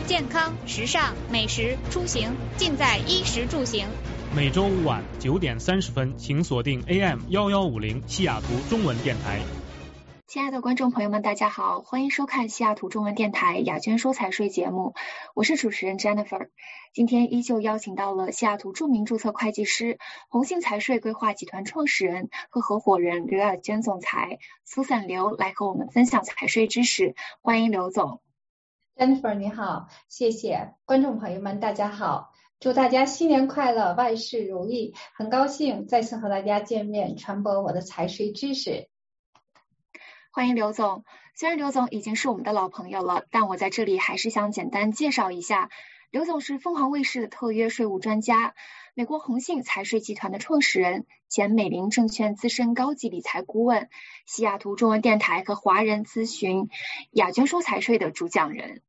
健康、时尚、美食、出行，尽在衣食住行。 每周五晚9:30，请锁定 AM1150西雅图中文电台。 亲爱的观众朋友们，大家好，欢迎收看西雅图中文电台雅娟说财税节目，我是主持人 Jennifer。今天依旧邀请到了西雅图著名注册会计师、红信财税规划集团创始人和合伙人刘雅娟总裁Susan刘来和我们分享财税知识，欢迎刘总。 Jennifer 你好，谢谢观众朋友们，大家好，祝大家新年快乐，万事如意，很高兴再次和大家见面，传播我的财税知识。 欢迎刘总，虽然刘总已经是我们的老朋友了，但我在这里还是想简单介绍一下，刘总是凤凰卫视的特约税务专家，美国红信财税集团的创始人，前美林证券资深高级理财顾问，西雅图中文电台和华人咨询雅娟说财税的主讲人。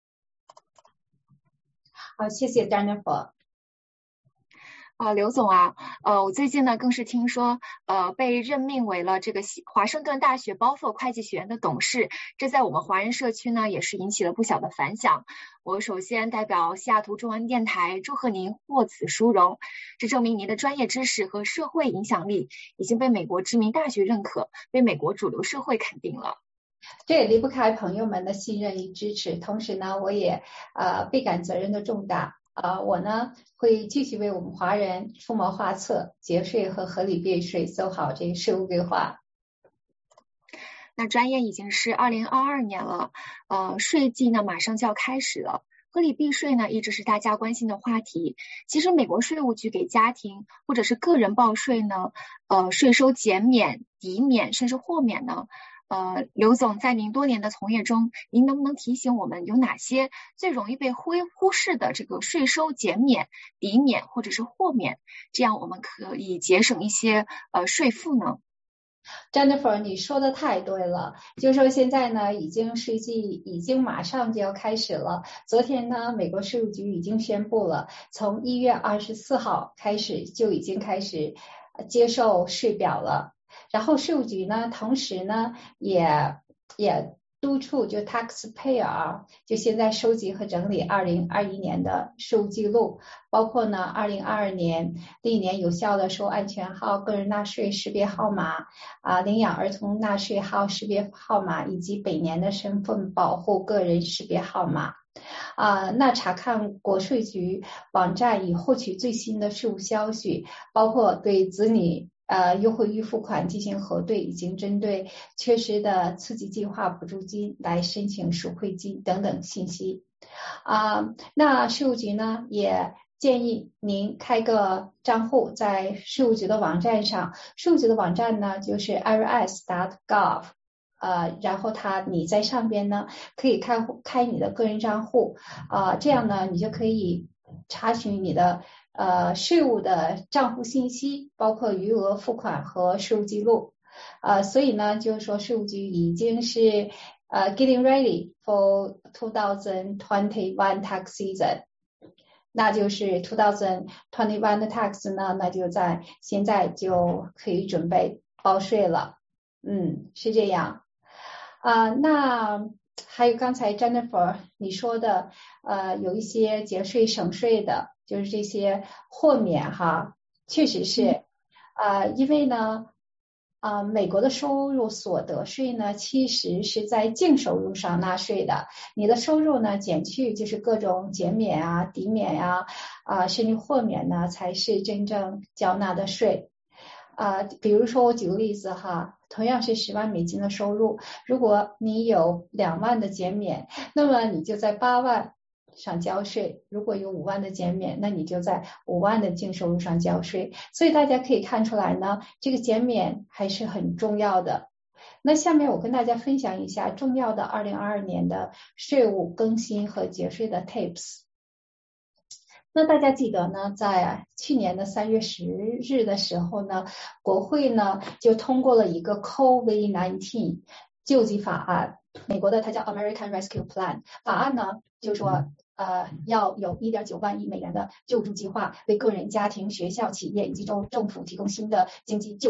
好，谢谢 Jennifer。 刘总啊，我最近呢更是听说，被任命为了这个华盛顿大学包佛会计学院的董事，这在我们华人社区呢也是引起了不小的反响。我首先代表西雅图中文电台祝贺您获此殊荣，这证明您的专业知识和社会影响力已经被美国知名大学认可，被美国主流社会肯定了。 这也离不开朋友们的信任与支持，同时呢，我也倍感责任的重大。我呢会继续为我们华人出谋划策，节税和合理避税，走好这个税务规划。 那转眼已经是2022年了，税季呢马上就要开始了。合理避税呢一直是大家关心的话题。其实美国税务局给家庭或者是个人报税呢，税收减免、抵免甚至豁免呢，刘总在您多年的从业中，您能不能提醒我们有哪些最容易被忽视的这个税收减免、抵免或者是豁免，这样我们可以节省一些税负呢 ？Jennifer 你说的太对了，就说现在呢税季已经马上就要开始了。昨天呢美国税务局已经宣布了，从1月24号开始就已经开始接受税表了。然后税务局呢同时呢也督促就 taxpayer 就现在收集和整理2021年的税务记录，包括呢2022年历年有效的收安全号、个人纳税识别号码领养儿童纳税号识别号码以及本年的身份保护个人识别号码。那查看国税局网站以获取最新的税务消息，包括对子女优惠预付款进行核对，已经针对缺失的刺激计划补助金来申请赎回金等等信息。那税务局呢也建议您开个账户在税务局的网站上，税务局的网站呢就是 irs.gov， 然后你在上边呢可以开你的个人账户，这样呢你就可以查询你的税务的账户信息，包括余额付款和税务记录。所以呢就是说税务局已经是getting ready for 2021 tax season， 那就是2021的 tax 呢，那就在现在就可以准备报税了。是这样。那还有刚才 Jennifer 你说的有一些节税省税的，就是这些豁免哈，确实是因为呢美国的收入所得税呢其实是在净收入上纳税的，你的收入呢减去就是各种减免抵免甚至豁免呢才是真正缴纳的税。比如说我举个例子哈，同样是10万美金的收入，如果你有2万的减免，那么你就在8万上交税，如果有5万的减免，那你就在5万的净收入上交税。所以大家可以看出来呢，这个减免还是很重要的。那下面我跟大家分享一下重要的2022年的税务更新和节税的 tips。那大家记得呢，在去年的3月10日的时候呢，国会呢就通过了一个 COVID-19 救济法案，美国的它叫 American Rescue Plan 法案呢，就是说要有1.9万亿美元的救助计划，为个人、家庭、学校、企业以及州政府提供新的经济救援。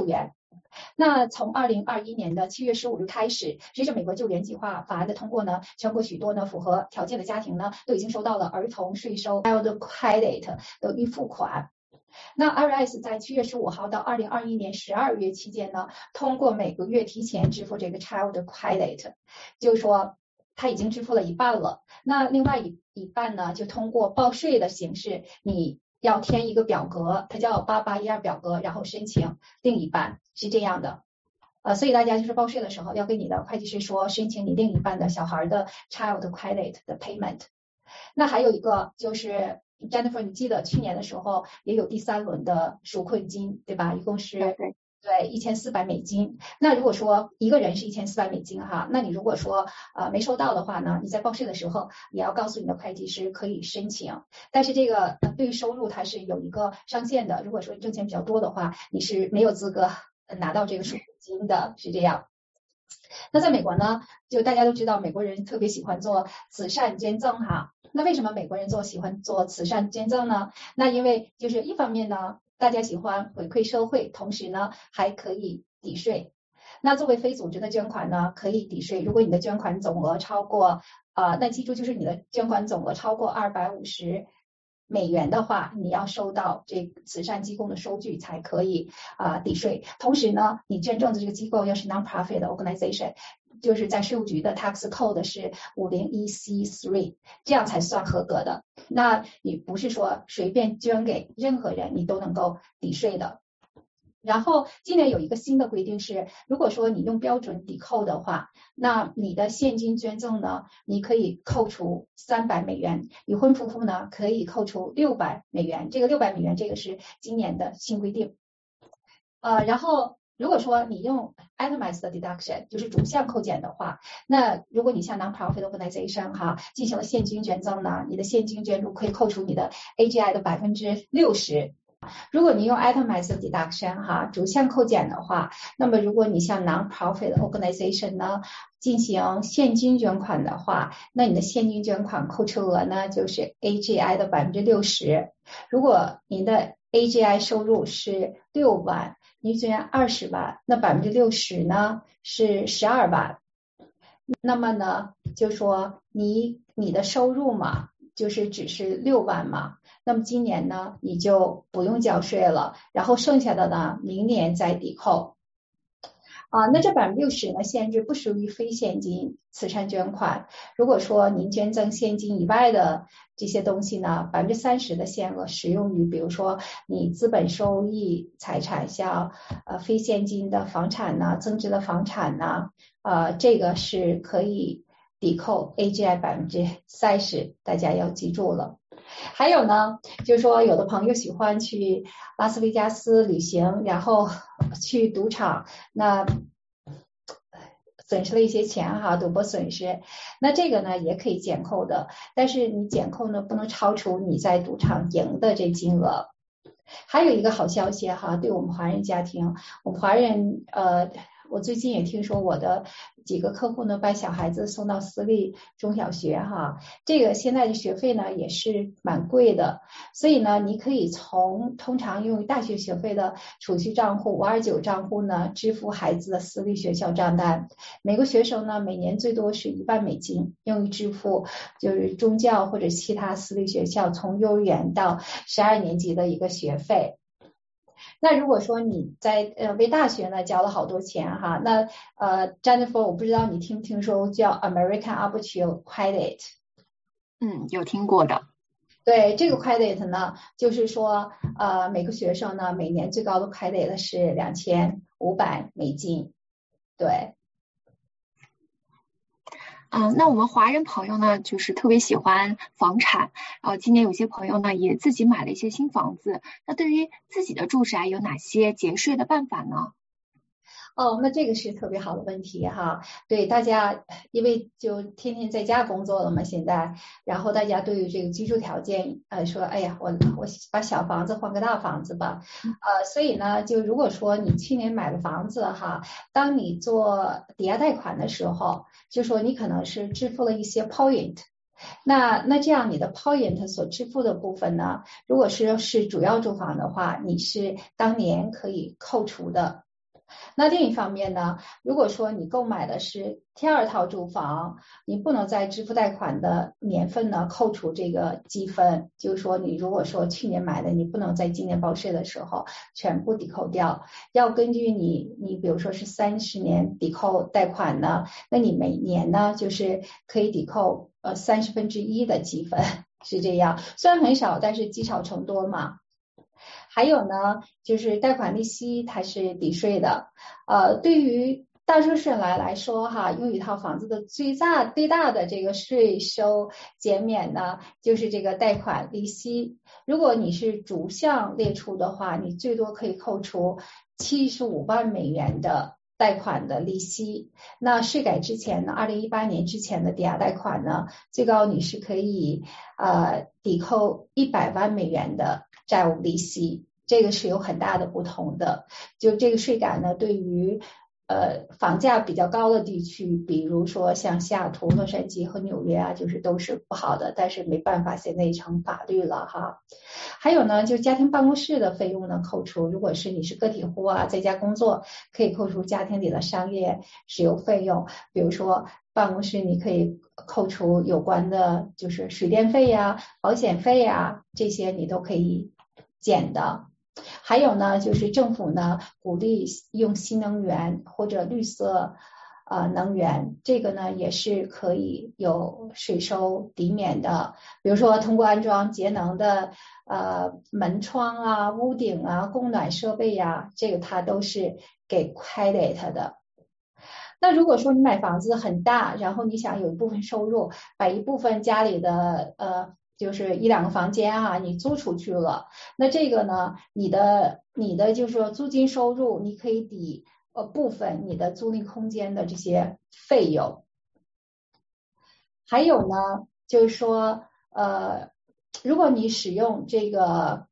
那从2021年的7月15日开始，随着美国就业计划法案的通过呢，全国许多呢符合条件的家庭呢都已经收到了儿童税收 Child Credit 的预付款。那 IRS 在7月15号到2021年12月期间呢，通过每个月提前支付这个 Child Credit， 就是说他已经支付了一半了。那另外一半呢，就通过报税的形式，你要填一个表格，它叫8812表格，然后申请另一半，是这样的。所以大家就是报税的时候要跟你的会计师说，申请你另一半的小孩的 Child Credit 的 payment。那还有一个就是Jennifer， 你记得去年的时候也有第3轮的纾困金，对吧？一共是对$1400。那如果说一个人是$1400哈，那你如果说没收到的话呢，你在报税的时候也要告诉你的会计师可以申请。但是这个对于收入它是有一个上限的，如果说挣钱比较多的话，你是没有资格拿到这个纾困金的，是这样。那在美国呢，就大家都知道美国人特别喜欢做慈善捐赠哈。那为什么美国人喜欢做慈善捐赠呢？那因为就是一方面呢，大家喜欢回馈社会，同时呢还可以抵税。那作为非组织的捐款呢，可以抵税。如果你的捐款总额超过那记住就是你的捐款总额超过$250的话，你要收到这个慈善机构的收据才可以抵税。同时呢，你捐赠的这个机构要是 non-profit organization， 就是在税务局的 tax code 是501c3， 这样才算合格的。那你不是说随便捐给任何人你都能够抵税的。然后今年有一个新的规定是，如果说你用标准抵扣的话，那你的现金捐赠呢，你可以扣除$300，已婚夫妇呢可以扣除$600。这个$600这个是今年的新规定。然后如果说你用 itemized deduction， 就是逐项扣减的话，那如果你像 non-profit organization 进行了现金捐赠呢，你的现金捐助可以扣除你的 AGI 的60%。如果你用 itemized deduction 逐项扣减的话，那么如果你像 non-profit organization 呢进行现金捐款的话，那你的现金捐款扣除额呢就是 AGI 的60%。如果您的 AGI 收入是6万，你捐20万，那60%呢是12万。那么呢，就说你的收入嘛，就是只是6万嘛。那么今年呢，你就不用交税了，然后剩下的呢，明年再抵扣。那这60%呢，限制不属于非现金慈善捐款。如果说您捐赠现金以外的这些东西呢，30%的限额适用于，比如说你资本收益财产，像非现金的房产呢，增值的房产呢，这个是可以抵扣 AGI 30%，大家要记住了。还有呢，就是说有的朋友喜欢去拉斯维加斯旅行，然后去赌场，那损失了一些钱赌博损失，那这个呢也可以减扣的，但是你减扣呢不能超出你在赌场赢的这金额。还有一个好消息对我们华人家庭，我们华人我最近也听说我的几个客户呢把小孩子送到私立中小学这个现在的学费呢也是蛮贵的，所以呢你可以通常用于大学学费的储蓄账户529账户呢支付孩子的私立学校账单，每个学生呢每年最多是$1万，用于支付就是中教或者其他私立学校从幼儿园到12年级的一个学费。那如果说你在为大学呢交了好多钱那Jennifer 我不知道你听不听说叫 American Opportunity Credit。 有听过的。 对，这个 credit 呢就是说每个学生呢每年最高的 credit 是$2500。对。 那我们华人朋友呢，就是特别喜欢房产，今年有些朋友呢也自己买了一些新房子，那对于自己的住宅有哪些节税的办法呢？ 那这个是特别好的问题对大家，因为就天天在家工作了嘛现在，然后大家对于这个居住条件说哎呀我把小房子换个大房子吧所以呢就如果说你去年买了房子当你做抵押贷款的时候，就说你可能是支付了一些 point， 那这样你的 point 所支付的部分呢，如果是主要住房的话，你是当年可以扣除的那另一方面呢，如果说你购买的是第二套住房，你不能在支付贷款的年份呢扣除这个积分，就是说你如果说去年买的，你不能在今年报税的时候全部抵扣掉，要根据你比如说是30年抵扣贷款呢，那你每年呢就是可以抵扣1/30的积分，是这样，虽然很少，但是积少成多嘛。还有呢，就是贷款利息它是抵税的，对于大多数人来说哈，拥有一套房子的最大的这个税收减免呢，就是这个贷款利息。如果你是逐项列出的话，你最多可以扣除75万美元的贷款的利息。那税改之前呢，2018年之前的抵押贷款呢，最高你是可以抵扣100万美元的债务利息，这个是有很大的不同的。就这个税改呢，对于房价比较高的地区，比如说像西雅图、洛杉矶和纽约啊，就是都是不好的，但是没办法，现在已成法律了哈。还有呢，就家庭办公室的费用呢扣除，如果是你是个体户啊，在家工作，可以扣除家庭里的商业使用费用，比如说办公室你可以扣除有关的就是水电费呀、保险费呀，这些你都可以减的。还有呢，就是政府呢鼓励用新能源或者绿色能源，这个呢也是可以有税收抵免的。比如说通过安装节能的门窗啊、屋顶啊、供暖设备呀，这个它都是给 credit 的。那如果说你买房子很大，然后你想有一部分收入，把一部分家里的就是1-2个房间啊，你租出去了，那这个呢，你的就是说租金收入，你可以抵部分你的租赁空间的这些费用。还有呢，就是说如果你使用这个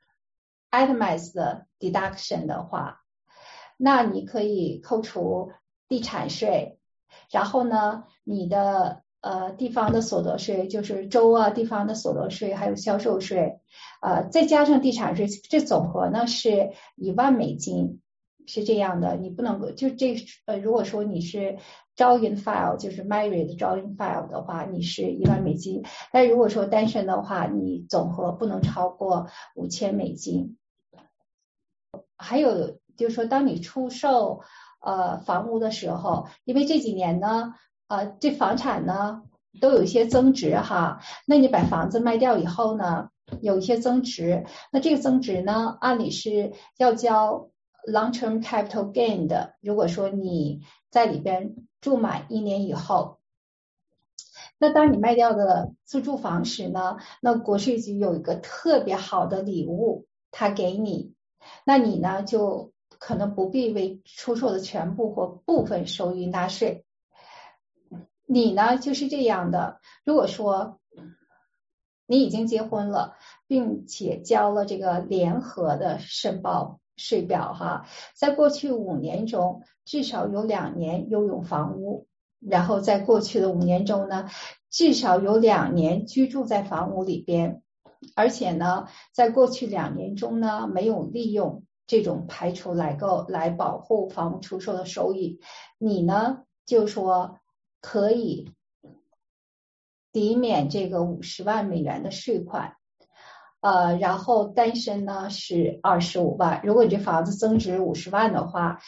itemized deduction 的话，那你可以扣除地产税，然后呢，你的地方的所得税，就是州啊地方的所得税，还有销售税，再加上地产税，这总和呢是1万美金，是这样的。你不能就这如果说你是 joint file， 就是 married joint file 的话，你是1万美金，但如果说单身的话，你总和不能超过5000美金。还有就是说，当你出售房屋的时候，因为这几年呢这房产呢都有一些增值哈，那你把房子卖掉以后呢，有一些增值，那这个增值呢，按理是要交 long-term capital gain 的。如果说你在里边住满1年以后，那当你卖掉的自住房时呢，那国税局有一个特别好的礼物，他给你，那你呢就可能不必为出售的全部或部分收益纳税。你呢就是这样的，如果说你已经结婚了，并且交了这个联合的申报税表哈，在过去5年中至少有2年拥有房屋，然后在过去的5年中呢，至少有2年居住在房屋里边，而且呢，在过去2年中呢，没有利用这种排除来保护房屋出售的收益，你呢就说可以抵免这个50万美元的税款，然后单身呢是25万。如果你这房子增值50万的话，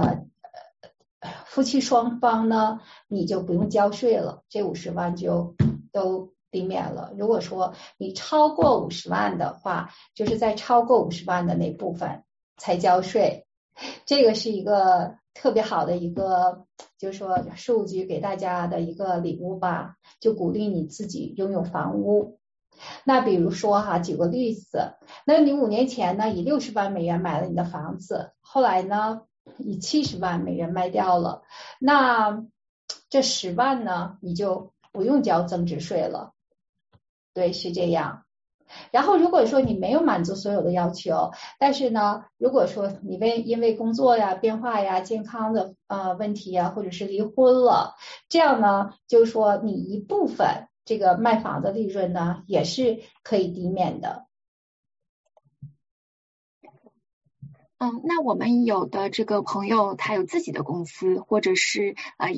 夫妻双方呢你就不用交税了，这50万就都抵免了。如果说你超过50万的话，就是在超过50万的那部分才交税。这个是一个特别好的一个，就是说税务局给大家的一个礼物吧，就鼓励你自己拥有房屋。那比如说哈，举个例子，那你5年前呢以60万美元买了你的房子，后来呢以70万美元卖掉了，那这10万呢你就不用交增值税了。对，是这样。然后如果说你没有满足所有的要求，但是呢，如果说你因为工作呀、变化呀、健康的问题呀，或者是离婚了，这样呢，就是说你一部分这个卖房的利润呢，也是可以抵免的。 那我们有的这个朋友他有自己的公司，或者是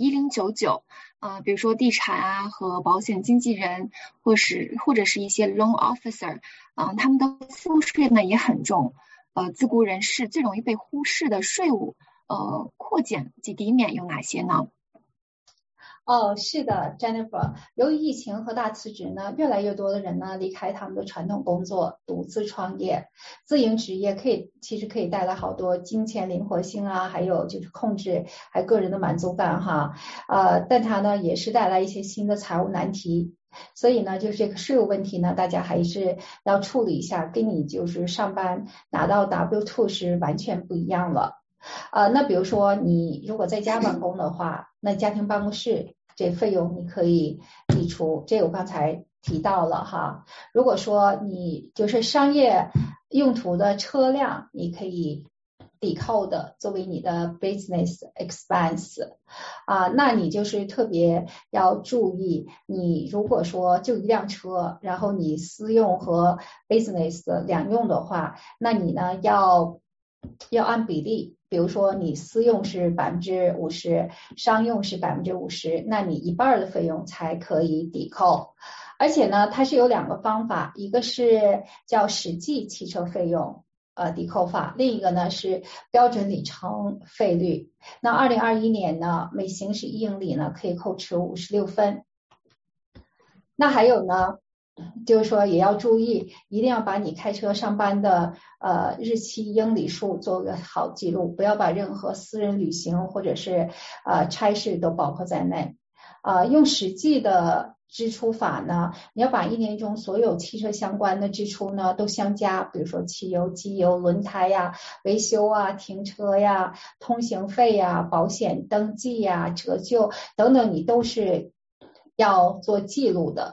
1099，比如说地产啊和保险经纪人，或者是一些 loan officer，他们的赋税呢也很重。自雇人士最容易被忽视的税务扩减及抵免有哪些呢？ 是的 ，Jennifer， 由于疫情和大辞职呢，越来越多的人呢离开他们的传统工作，独自创业。自营职业其实可以带来好多金钱灵活性啊，还有就是控制，还有个人的满足感哈。但它呢也是带来一些新的财务难题。所以呢，就是这个税务问题呢，大家还是要处理一下，跟你就是上班拿到 W2 是完全不一样了。那比如说你如果在家办公的话，那家庭办公室这费用你可以抵除，这我刚才提到了哈。如果说你就是商业用途的车辆，你可以抵扣的作为你的 business expense。那你就是特别要注意，你如果说就一辆车，然后你私用和 business 两用的话，那你呢要按比例。比如说你私用是50%，商用是50%，那你一半的费用才可以抵扣。而且呢，它是有2个方法，一个是叫实际汽车费用抵扣法，另一个呢是标准里程费率。那2021年呢，每行驶1英里呢可以扣除56分。那还有呢，就是说也要注意，一定要把你开车上班的日期英里数做个好记录，不要把任何私人旅行或者是差事都包括在内。用实际的支出法呢，你要把1年中所有汽车相关的支出呢都相加，比如说汽油、机油、轮胎呀、维修啊、停车呀、通行费呀、保险登记呀、折旧等等，你都是要做记录的。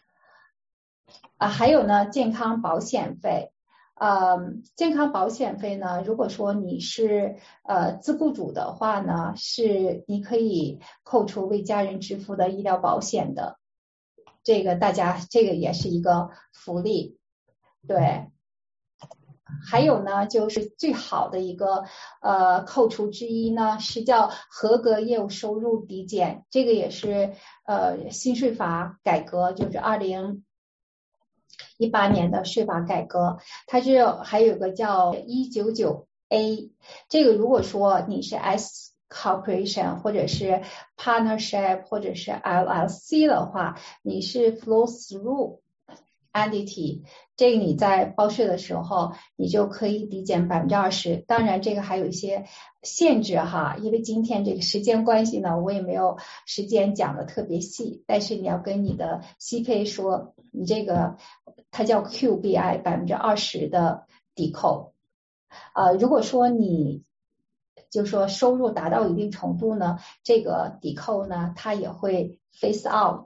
还有呢，健康保险费。健康保险费呢，如果说你是自雇主的话呢，是你可以扣除为家人支付的医疗保险的。这个这个也是一个福利。对。还有呢，就是最好的一个扣除之一呢，是叫合格业务收入抵减。这个也是新税法改革，就是2018年的税法改革，它还有个叫199A。这个如果说你是 S corporation 或者是 partnership 或者是 LLC 的话，你是 flow through entity， 这个你在报税的时候你就可以抵减 20%。 当然这个还有一些限制哈，因为今天这个时间关系呢，我也没有时间讲的特别细，但是你要跟你的 CPA 说，你这个它叫 QBI 20%的抵扣。如果说你就说收入达到一定程度呢，这个抵扣呢它也会 phase out。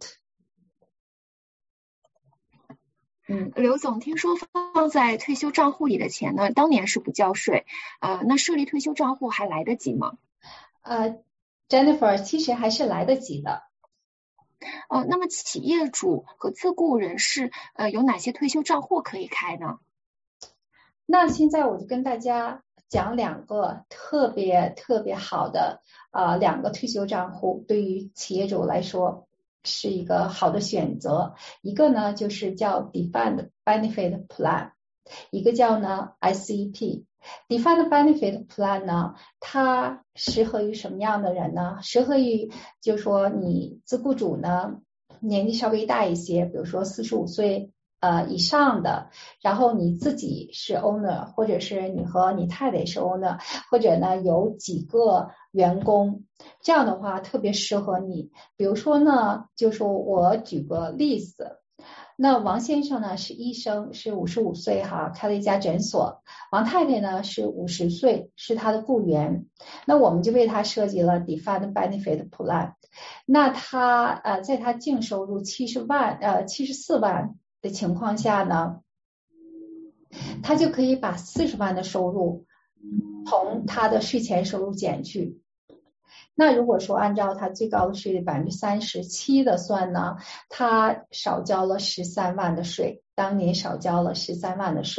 刘总，听说放在退休账户里的钱呢，当年是不交税，那设立退休账户还来得及吗 ？Jennifer， 其实还是来得及的。 那么企业主和自雇人士有哪些退休账户可以开呢？ 那现在我就跟大家讲2个特别好的2个退休账户，对于企业主来说是一个好的选择。一个呢就是叫 Defined Benefit Plan， 一个叫呢 SEP。Defined Benefit Plan 呢，它适合于什么样的人呢？适合于就是说你自雇主呢年纪稍微大一些，比如说45岁以上的，然后你自己是 owner， 或者是你和你太太是 owner， 或者呢有几个员工，这样的话特别适合你。比如说呢，就是我举个例子，那王先生呢是医生，是55岁哈，开了一家诊所。王太太呢是50岁，是他的雇员。那我们就为他设计了 Defined Benefit Plan。那他在他净收入74万的情况下呢，他就可以把40万的收入从他的税前收入减去。那如果说按照他最高的税率37%的算呢，他少交了13万的税，当年少交了13万的税。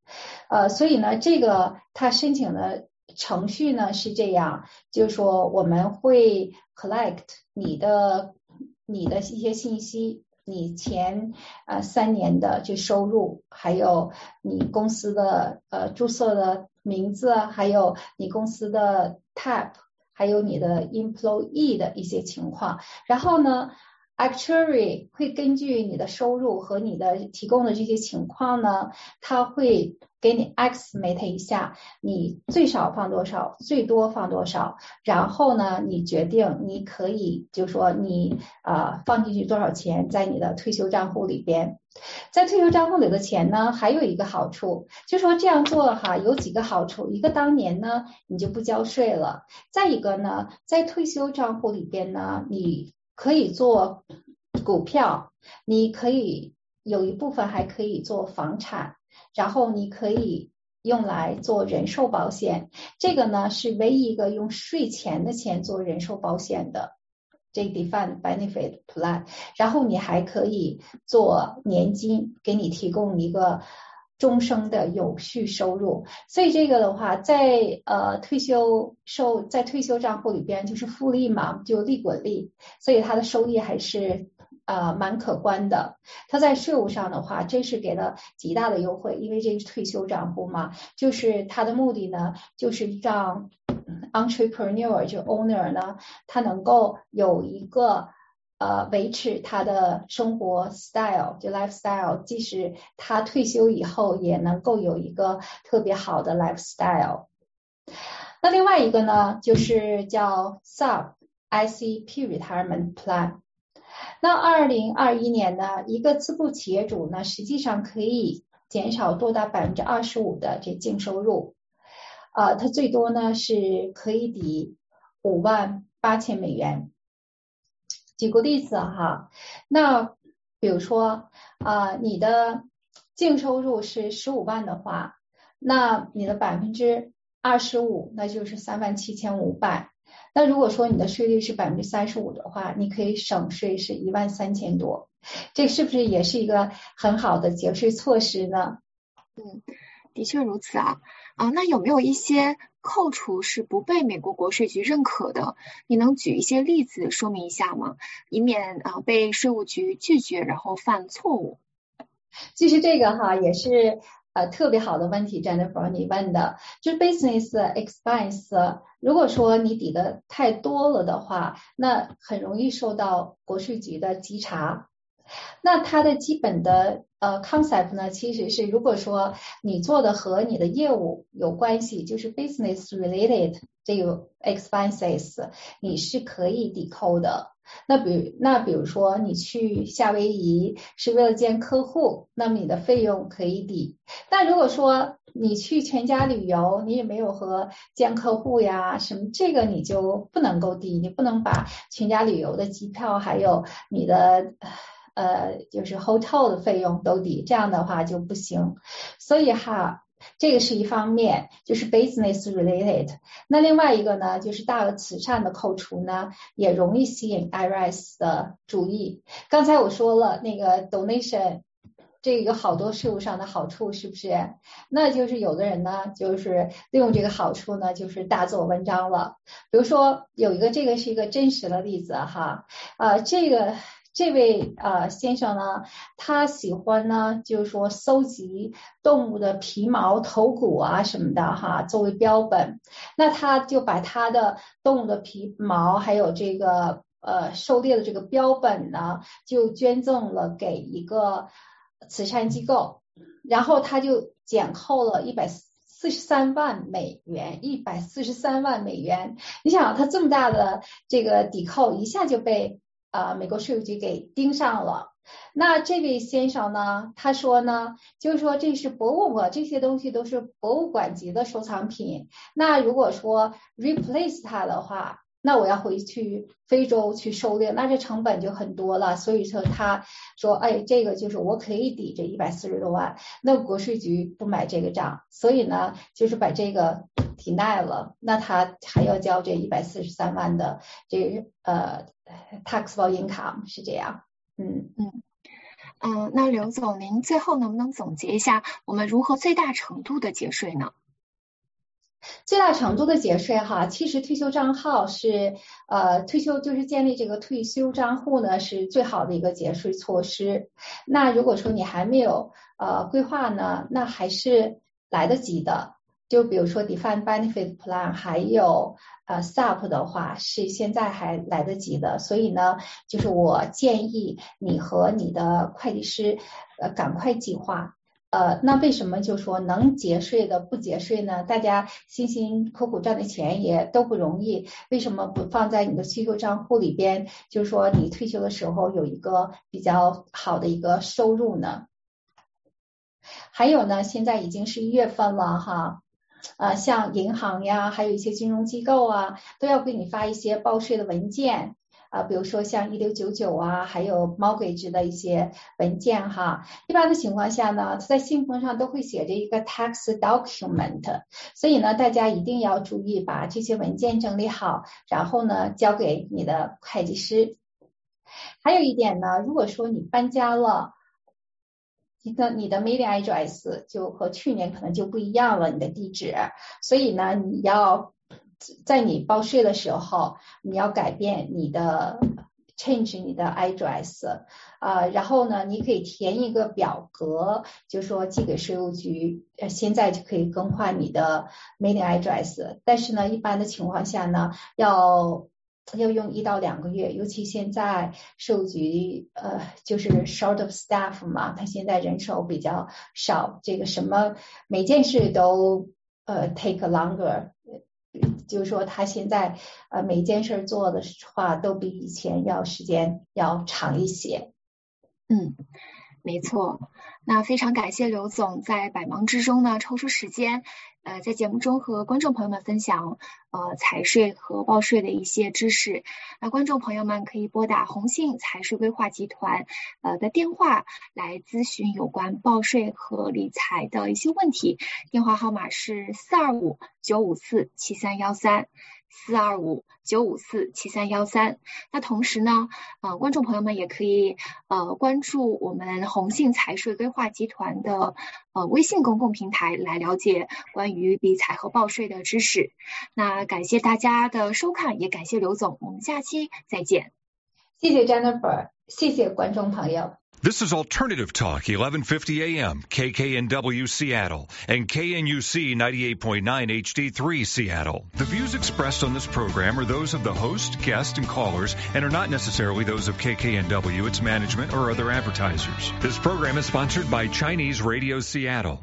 所以呢，这个他申请的程序呢是这样，就是说我们会 collect 你的一些信息，你前3年的这收入，还有你公司的注册的名字，还有你公司的 tab， 还有你的 employee 的一些情况，然后呢Actuary 会根据你的收入和你的提供的这些情况呢，他会给你 estimate 一下你最少放多少，最多放多少，然后呢你决定你可以就说你放进去多少钱在你的退休账户里边。在退休账户里的钱呢还有一个好处，就说这样做有几个好处，一个当年呢你就不交税了，再一个呢在退休账户里边呢你可以做股票，你可以有一部分还可以做房产，然后你可以用来做人寿保险，这个呢是唯一一个用税前的钱做人寿保险的这 defined benefit plan， 然后你还可以做年金，给你提供一个终生的有序收入。所以这个的话在退休账户里边就是复利嘛，就利滚利，所以它的收益还是蛮可观的。它在税务上的话这是给了极大的优惠，因为这是退休账户嘛，就是它的目的呢就是让entrepreneur 就 owner 呢他能够有一个维持他的生活 style 就 lifestyle， 即使他退休以后也能够有一个特别好的 lifestyle。 那另外一个呢就是叫 SUP ICP Retirement Plan。 那2021年呢一个自雇企业主呢实际上可以减少多达 25% 的这净收入，它最多呢是可以抵58000美元。举个例子那比如说你的净收入是15万的话，那你的 25%那就是37500。那如果说你的税率是 35% 的话，你可以省税是13000多，这是不是也是一个很好的节税措施呢？ 的确如此那有没有一些扣除是不被美国国税局认可的？你能举一些例子说明一下吗？以免被税务局拒绝然后犯错误。 其实这个也是特别好的问题 Jennifer 你问的，就是 business expense 如果说你抵的太多了的话，那很容易受到国税局的稽查。那它的基本的concept 呢其实是如果说你做的和你的业务有关系，就是 business related 这个 expenses 你是可以抵扣的。那比如说你去夏威夷是为了见客户，那么你的费用可以抵。但如果说你去全家旅游，你也没有和见客户呀什么，这个你就不能够抵，你不能把全家旅游的机票还有你的就是 hotel 的费用都抵，这样的话就不行。所以这个是一方面，就是 business related。 那另外一个呢就是大额慈善的扣除呢也容易吸引 IRS 的注意。刚才我说了那个 donation 这个有好多税务上的好处，是不是？那就是有的人呢就是利用这个好处呢就是大做文章了。比如说有一个这个是一个真实的例子这位先生呢他喜欢呢就是说搜集动物的皮毛头骨什么的作为标本，那他就把他的动物的皮毛还有这个狩猎的这个标本呢就捐赠了给一个慈善机构，然后他就减扣了143万美元，143万美元。你想他这么大的这个抵扣一下就被美国税务局给盯上了。那这位先生呢他说呢就是说这是博物馆，这些东西都是博物馆级的收藏品，那如果说 replace 它的话，那我要回去非洲去狩猎，那这成本就很多了。所以说他说这个就是我可以抵这140多万，那国税局不买这个账，所以呢就是把这个deny了，那他还要交这143万的这个taxable income， 是这样。 那刘总，您最后能不能总结一下我们如何最大程度的节税呢？ 最大程度的节税哈，其实退休账号是退休就是建立这个退休账户呢是最好的一个节税措施。那如果说你还没有规划呢，那还是来得及的。就比如说 Defined Benefit Plan 还有SUP 的话是现在还来得及的，所以呢就是我建议你和你的会计师赶快计划。那为什么就说能节税的不节税呢？大家辛辛苦苦赚的钱也都不容易，为什么不放在你的退休账户里边？就是说你退休的时候有一个比较好的一个收入呢？还有呢，现在已经是1月份了哈。像银行呀，还有一些金融机构啊，都要给你发一些报税的文件比如说像1699啊，还有 mortgage 的一些文件哈。一般的情况下呢，在信封上都会写着一个 tax document， 所以呢，大家一定要注意把这些文件整理好，然后呢，交给你的会计师。还有一点呢，如果说你搬家了，你的 mailing address 就和去年可能就不一样了，你的地址，所以呢，你要在你报税的时候，你要改变你的 change 你的 address，然后呢，你可以填一个表格，就说寄给税务局，现在就可以更换你的 mailing address， 但是呢，一般的情况下呢，要用1到2个月，尤其现在税务局就是 short of staff 嘛，他现在人手比较少，这个什么每件事都take longer， 就是说他现在每件事做的话都比以前时间要长一些。 没错。那非常感谢刘总在百忙之中呢抽出时间在节目中和观众朋友们分享财税和报税的一些知识。那观众朋友们可以拨打宏信财税规划集团的电话来咨询有关报税和理财的一些问题，电话号码是425-954-7313。425-954-7313。那同时呢观众朋友们也可以关注我们宏信财税规划集团的微信公共平台来了解关于理财和报税的知识。那感谢大家的收看，也感谢刘总，我们下期再见。 谢谢 Jennifer， 谢谢观众朋友。 This is Alternative Talk, 1150 AM, KKNW Seattle, and KNUC 98.9 HD3 Seattle. The views expressed on this program are those of the host, guest, and callers, and are not necessarily those of KKNW, its management, or other advertisers. This program is sponsored by Chinese Radio Seattle.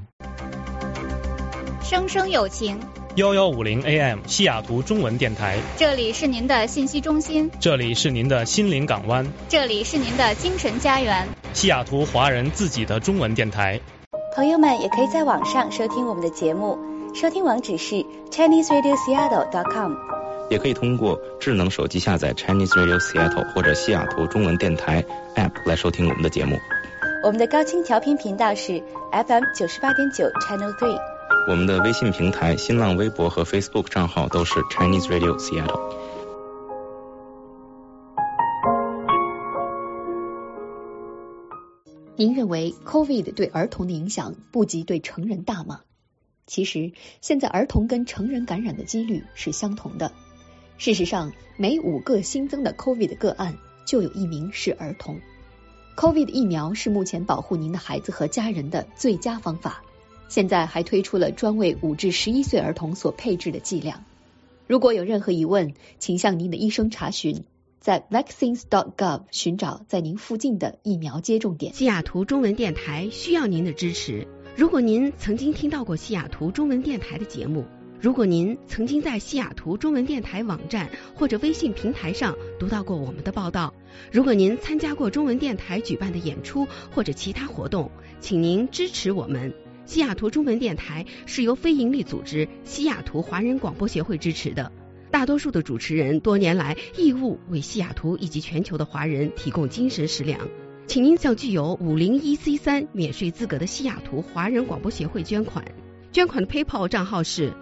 生生有情 1150 AM 西雅图中文电台， 这里是您的信息中心， 这里是您的心灵港湾， 这里是您的精神家园， 西雅图华人自己的中文电台。 朋友们也可以在网上收听我们的节目，收听网址是 ChineseRadioSeattle.com， 也可以通过智能手机下载 Chinese Radio Seattle 或者西雅图中文电台 App 来收听我们的节目。 我们的高清调频频道是 FM 98.9 Channel 3。 我们的微信平台、新浪微博和 Facebook 账号都是 Chinese Radio Seattle。 您认为 COVID 对儿童的影响不及对成人大吗？其实，现在儿童跟成人感染的几率是相同的。事实上，每5个新增的 COVID 个案就有1名是儿童。COVID 疫苗是目前保护您的孩子和家人的最佳方法。现在还推出了专为5至11岁儿童所配置的剂量。如果有任何疑问，请向您的医生查询，在 vaccines.gov 寻找在您附近的疫苗接种点。 西雅图中文电台需要您的支持。如果您曾经听到过西雅图中文电台的节目，如果您曾经在西雅图中文电台网站或者微信平台上读到过我们的报道，如果您参加过中文电台举办的演出或者其他活动，请您支持我们。西雅图中文电台是由非营利组织西雅图华人广播协会支持的，大多数的主持人多年来义务为西雅图以及全球的华人提供精神食粮。请您向具有501C3免税资格的西雅图华人广播协会捐款。捐款的 PayPal 账号是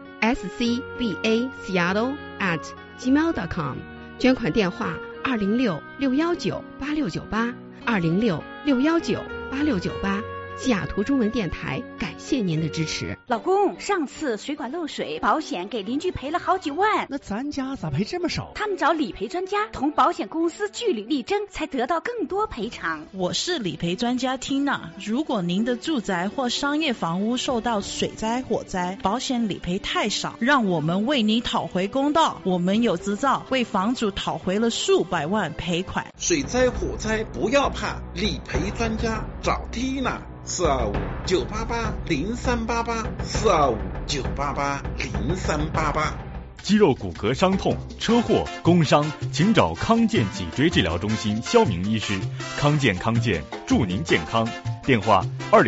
scvaseattle@gmail.com， 捐款电话206-619-8698 206-619 8698。西雅图中文电台感谢您的支持。 老公，上次水管漏水，保险给邻居赔了好几万， 那咱家咋赔这么少？ 他们找理赔专家同保险公司据理力争，才得到更多赔偿。 我是理赔专家 Tina， 如果您的住宅或商业房屋受到水灾、火灾，保险理赔太少，让我们为你讨回公道。我们有执照，为房主讨回了数百万赔款。 水灾、火灾不要怕，理赔专家找 Tina。425-9888，425-988-0388。 肌肉骨骼伤痛、车祸、工伤，请找康健脊椎治疗中心肖明医师。康健祝您健康。电话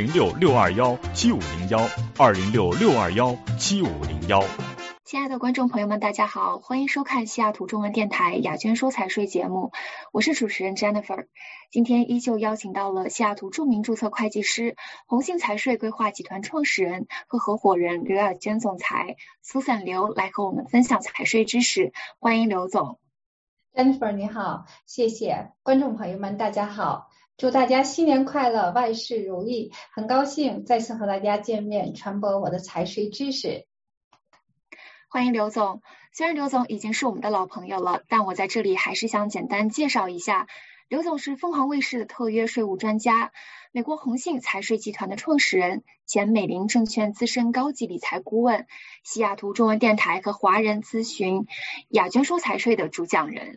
206-621-7501，206-621-7501。 亲爱的观众朋友们，大家好，欢迎收看西雅图中文电台雅娟说财税节目，我是主持人 Jennifer。今天依旧邀请到了西雅图著名注册会计师、红信财税规划集团创始人和合伙人刘雅娟总裁 Susan 刘来和我们分享财税知识，欢迎刘总。 Jennifer 你好，谢谢。观众朋友们大家好，祝大家新年快乐，万事如意。很高兴再次和大家见面，传播我的财税知识。 欢迎刘总。虽然刘总已经是我们的老朋友了，但我在这里还是想简单介绍一下，刘总是凤凰卫视的特约税务专家，美国红信财税集团的创始人，前美林证券资深高级理财顾问，西雅图中文电台和华人咨询雅娟说财税的主讲人。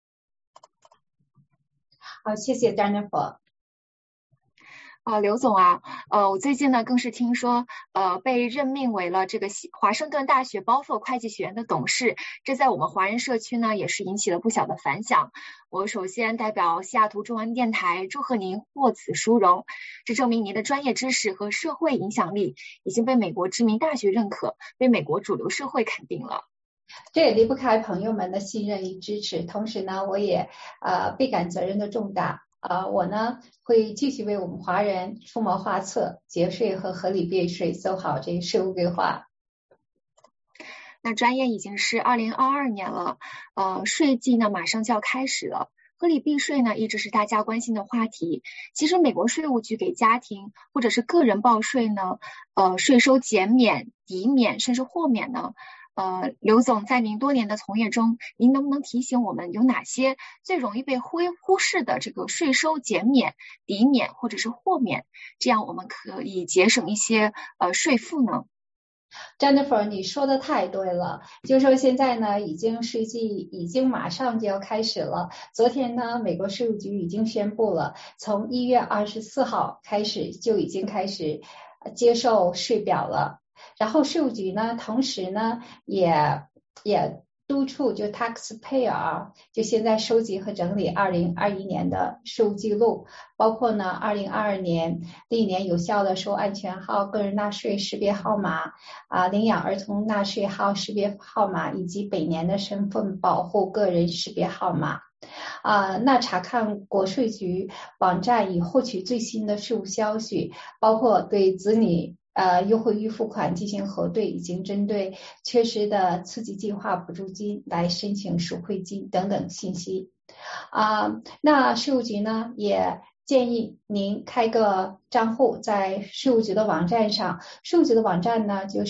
好，谢谢 Jennifer。 刘总啊，我最近呢更是听说，被任命为了这个华盛顿大学包佛会计学院的董事，这在我们华人社区呢也是引起了不小的反响。我首先代表西雅图中文电台祝贺您获此殊荣，这证明您的专业知识和社会影响力已经被美国知名大学认可，被美国主流社会肯定了。 这也离不开朋友们的信任与支持，同时呢，我也倍感责任的重大。我呢会继续为我们华人出谋划策，节税和合理避税，走好这个税务规划。 那转眼已经是2022年了，税季呢马上就要开始了。合理避税呢一直是大家关心的话题。其实美国税务局给家庭或者是个人报税呢，税收减免、抵免甚至豁免呢。刘总在您多年的从业中，您能不能提醒我们有哪些最容易被忽视的这个税收减免、抵免或者是豁免，这样我们可以节省一些税负呢？ Jennifer 你说的太对了，就是说现在呢税季已经马上就要开始了。昨天呢美国税务局已经宣布了，从1月24号开始就已经开始接受税表了。然后税务局呢同时呢也督促就 taxpayer 就现在收集和整理2021年的税务记录，包括呢2022年历年有效的收安全号、个人纳税识别号码领养儿童纳税号识别号码以及本年的身份保护个人识别号码。那查看国税局网站以获取最新的税务消息，包括对子女优惠预付款进行核对，已经针对缺失的刺激计划补助金来申请赎回金等等信息。那税务局呢也建议您开个账户在税务局的网站上，税务局的网站呢就是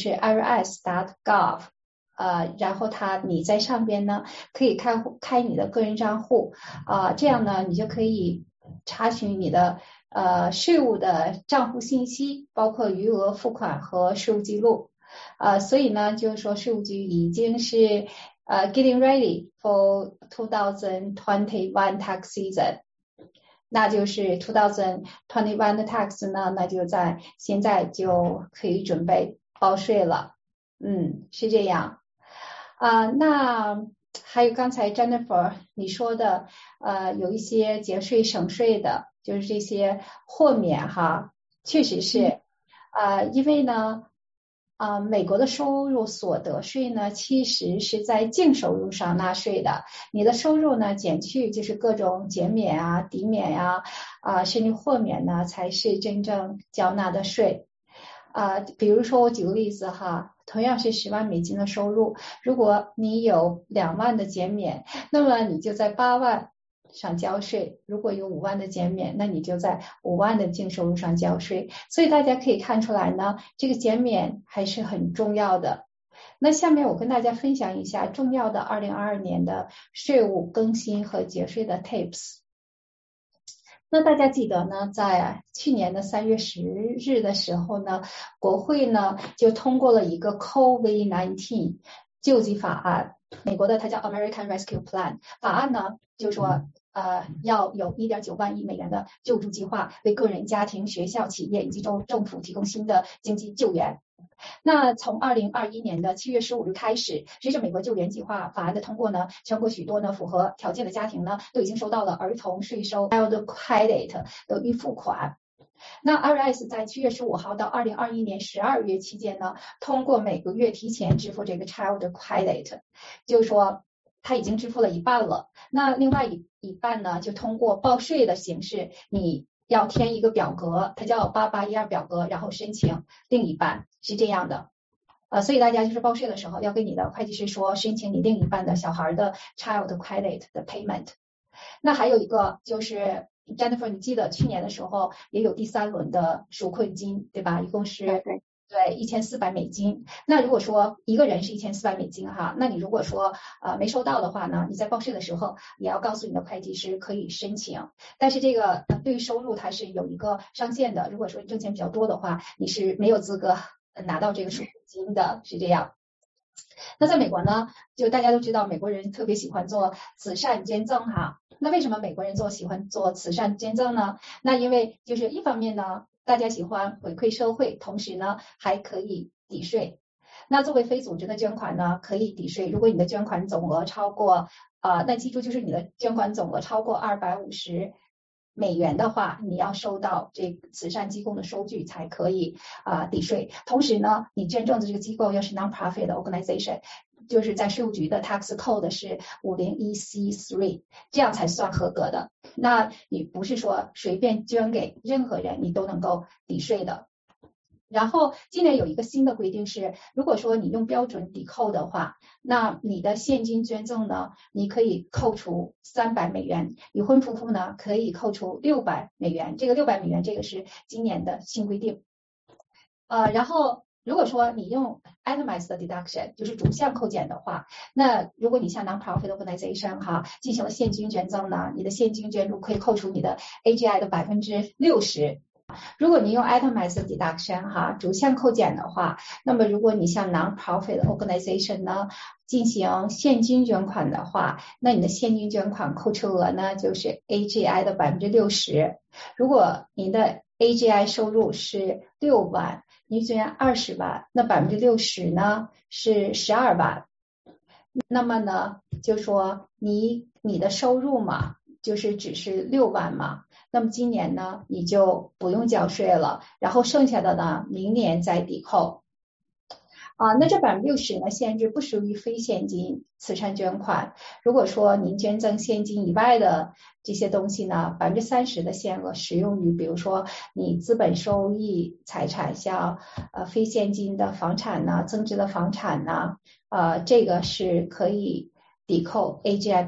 irs.gov。然后你在上边呢可以开你的个人账户，这样呢你就可以查询你的税务的账户信息，包括余额付款和税务记录。所以呢就是说税务局已经是getting ready for 2021 tax season， 那就是2021的 tax 呢，那就在现在就可以准备报税了。是这样。那还有刚才 Jennifer 你说的有一些节税省税的，就是这些豁免哈，确实是因为呢美国的收入所得税呢其实是在净收入上纳税的，你的收入呢减去就是各种减免抵免甚至豁免呢才是真正缴纳的税。比如说我举个例子哈，同样是10万美金的收入，如果你有2万的减免，那么你就在8万上交税，如果有5万的减免，那你就在5万的净收入上交税。所以大家可以看出来呢，这个减免还是很重要的。那下面我跟大家分享一下重要的2022年的税务更新和节税的 tips。那大家记得呢，在去年的3月10日的时候呢，国会呢就通过了一个 COVID-19 救济法案，美国的它叫 American Rescue Plan 法案呢，就说要有1.9万亿美元的救助计划，为个人、家庭、学校、企业以及政府提供新的经济救援。那从2021年的7月15日开始，随着美国救援计划法案的通过呢，全国许多呢符合条件的家庭呢都已经收到了儿童税收 Child Credit 的预付款。那 IRS 在7月15号到2021年12月期间呢，通过每个月提前支付这个 Child Credit， 就是说他已经支付了一半了。那另外一半呢，就通过报税的形式，你要填一个表格，它叫8812表格，然后申请另一半，是这样的。所以大家就是报税的时候要跟你的会计师说，申请你另一半的小孩的 Child Credit 的 payment。那还有一个就是 Jennifer， 你记得去年的时候也有第3轮的纾困金，对吧？一共是对$1400美金。那如果说一个人是$1400美金哈，那你如果说没收到的话呢，你在报税的时候也要告诉你的会计师可以申请。但是这个对于收入它是有一个上限的，如果说你挣钱比较多的话，你是没有资格拿到这个纾困金的，是这样。那在美国呢，就大家都知道美国人特别喜欢做慈善捐赠哈。那为什么美国人喜欢做慈善捐赠呢？那因为就是一方面呢，大家喜欢回馈社会，同时呢还可以抵税。那作为非组织的捐款呢，可以抵税。如果你的捐款总额超过那记住就是你的捐款总额超过$250美元的话，你要收到这个慈善机构的收据才可以抵税。同时呢，你捐赠的这个机构要是 non-profit organization， 就是在税务局的 tax code 是501C3， 这样才算合格的。那你不是说随便捐给任何人你都能够抵税的。然后今年有一个新的规定是，如果说你用标准抵扣的话，那你的现金捐赠呢，你可以扣除$300美元，已婚夫妇呢可以扣除$600美元。这个$600美元这个是今年的新规定。然后如果说你用 itemized deduction， 就是逐项扣减的话，那如果你像 non-profit organization 哈进行了现金捐赠呢，你的现金捐助可以扣除你的 AGI 的60%。如果你用 itemized deduction 哈逐项扣减的话，那么如果你像 non-profit organization 呢进行现金捐款的话，那你的现金捐款扣除额呢就是 AGI 的60%。如果您的 AGI 收入是6万，你捐20万，那60%呢是12万。那么呢就说你的收入嘛就是只是6万嘛，那么今年呢你就不用交税了，然后剩下的呢明年再抵扣。那这60%呢限制不属于非现金慈善捐款。如果说您捐赠现金以外的这些东西呢，30%的限额适用于比如说你资本收益财产，像非现金的房产呢，增值的房产呢，这个是可以抵扣 AGI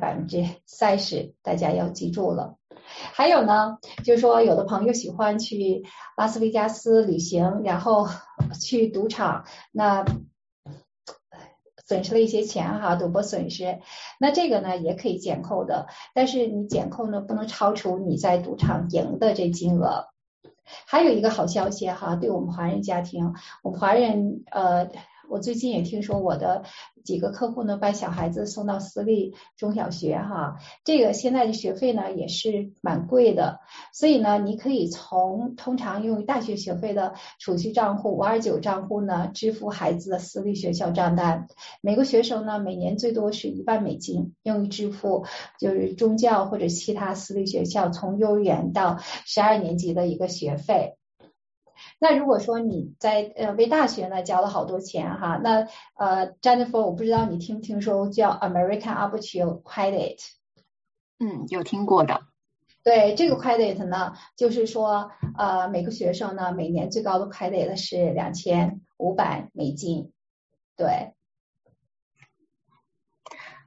30%，大家要记住了。还有呢，就是说有的朋友喜欢去拉斯维加斯旅行，然后去赌场，那损失了一些钱哈，赌博损失，那这个呢也可以减扣的，但是你减扣呢不能超出你在赌场赢的这金额。还有一个好消息哈，对我们华人家庭，我们华人我最近也听说我的几个客户呢把小孩子送到私立中小学哈，这个现在的学费呢也是蛮贵的，所以呢你可以通常用于大学学费的储蓄账户529账户呢支付孩子的私立学校账单。每个学生呢每年最多是$1万美金，用于支付就是中教或者其他私立学校从幼儿园到12年级的一个学费。那如果说你在为大学呢交了好多钱哈，那Jennifer 我不知道你听不听说叫 American Opportunity Credit。 有听过的。 对，这个 credit 呢就是说每个学生呢每年最高的 credit 是$2500美金。对。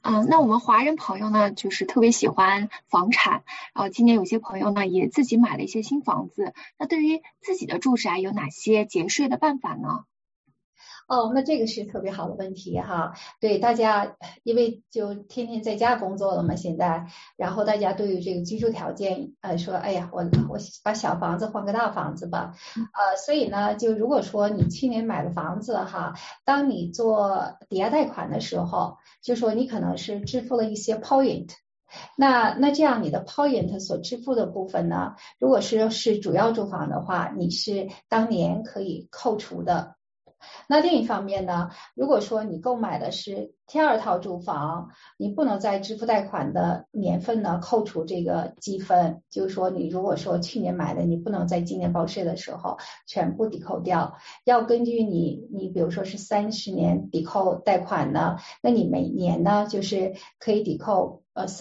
那我们华人朋友呢，就是特别喜欢房产，今年有些朋友呢也自己买了一些新房子。那对于自己的住宅有哪些节税的办法呢？ 那这个是特别好的问题哈。对大家，因为就天天在家工作了嘛，现在，然后大家对于这个居住条件，说，哎呀，我把小房子换个大房子吧，所以呢，就如果说你去年买了房子哈，当你做抵押贷款的时候，就说你可能是支付了一些 point。那这样你的 point 所支付的部分呢，如果是主要住房的话，你是当年可以扣除的。那另一方面呢，如果说你购买的是第二套住房，你不能在支付贷款的年份呢扣除这个积分，就是说你如果说去年买的，你不能在今年报税的时候全部抵扣掉，要根据你比如说是30年抵扣贷款呢，那你每年呢就是可以抵扣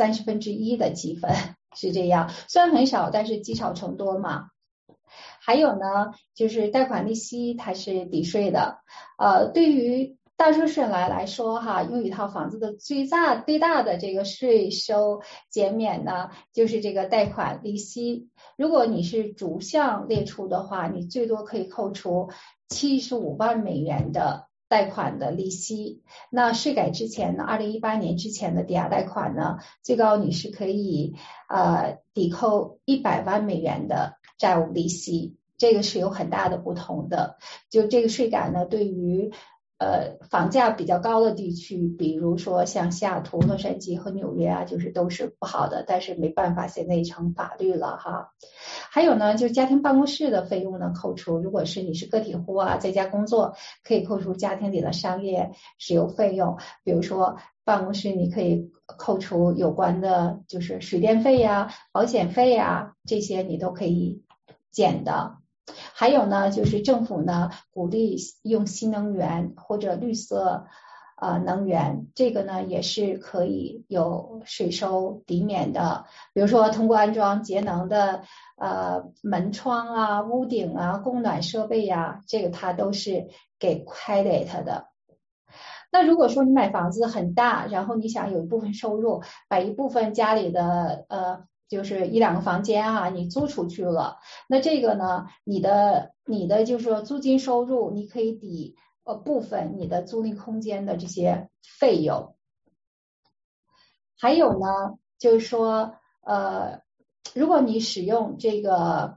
1/30的积分，是这样，虽然很少，但是积少成多嘛。还有呢，就是贷款利息它是抵税的，对于大多数人来说哈，拥有一套房子的最大的这个税收减免呢，就是这个贷款利息。如果你是逐项列出的话，你最多可以扣除75万美元的贷款的利息。那税改之前呢，2018年之前的抵押贷款呢，最高你是可以抵扣100万美元的债务利息，这个是有很大的不同的。就这个税改呢，对于房价比较高的地区，比如说像西雅图、洛杉矶和纽约啊，就是都是不好的，但是没办法，现在已成法律了哈。还有呢，就是家庭办公室的费用呢扣除，如果是你是个体户啊，在家工作，可以扣除家庭里的商业使用费用，比如说办公室你可以扣除有关的就是水电费呀、保险费呀，这些你都可以减的。还有呢，就是政府呢鼓励用新能源或者绿色能源，这个呢也是可以有税收抵免的。比如说通过安装节能的门窗啊、屋顶啊、供暖设备啊，这个它都是给 credit 的。那如果说你买房子很大，然后你想有一部分收入，把一部分家里的就是1、2个房间啊，你租出去了，那这个呢，你的就是说租金收入，你可以抵部分你的租赁空间的这些费用。还有呢，就是说如果你使用这个